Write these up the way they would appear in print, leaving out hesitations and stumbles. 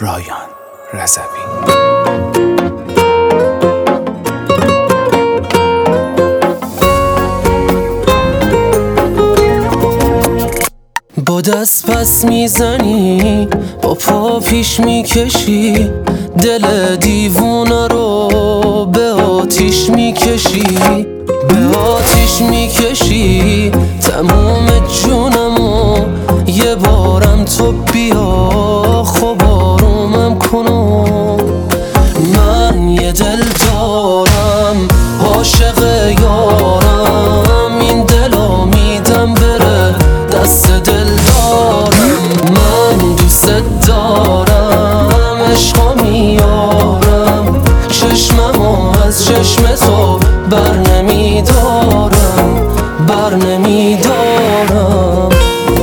رایان رضوی. با دست پس میزنی، با پا پیش میکشی، دل دیوونه رو به آتیش میکشی، به آتیش میکشی تموم جونمو. یه بارم تو بیا خب آرومم کنو. من یه دل دارم عاشق یارم، این دلو میدم بره دست دل دارم. من دوست دارم عشقا میارم، چشممو از چشم تو بر نمیدارم، بر نمیدارم.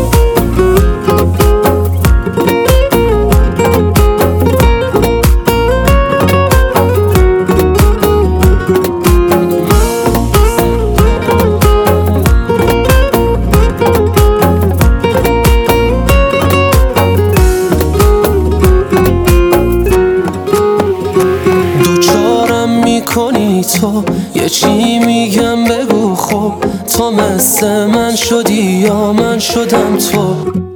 کنی تو یه چی میگم بگو خب، تو مثل من شدی یا من شدم تو.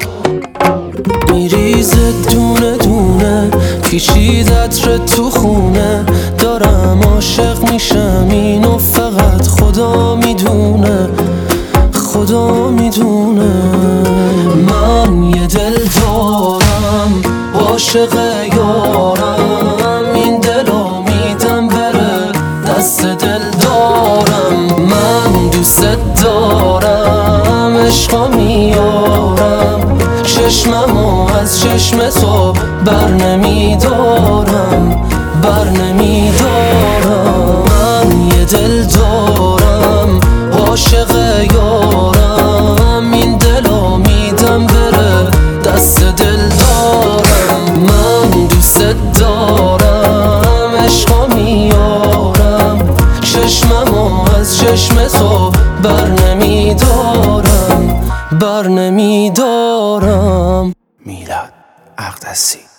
میریزه دونه دونه پیچیدت ره تو خونه، دارم عاشق میشم اینو فقط خدا میدونه، خدا میدونه. من یه دل دارم عاشق یارم، این دلو میدم بره دست دل دارم. من دوست دارم عشقا میارم، چشممو از چشم تو بر نمیدارم، بر نمیدارم. من یه دل دارم عاشق یارم، این دلو میدم بره دست دل دارم. من دوست دارم عشقا میارم، چشممو از چشم تو بر نمیدارم، بر نمیدارم. میلاد اقدسی.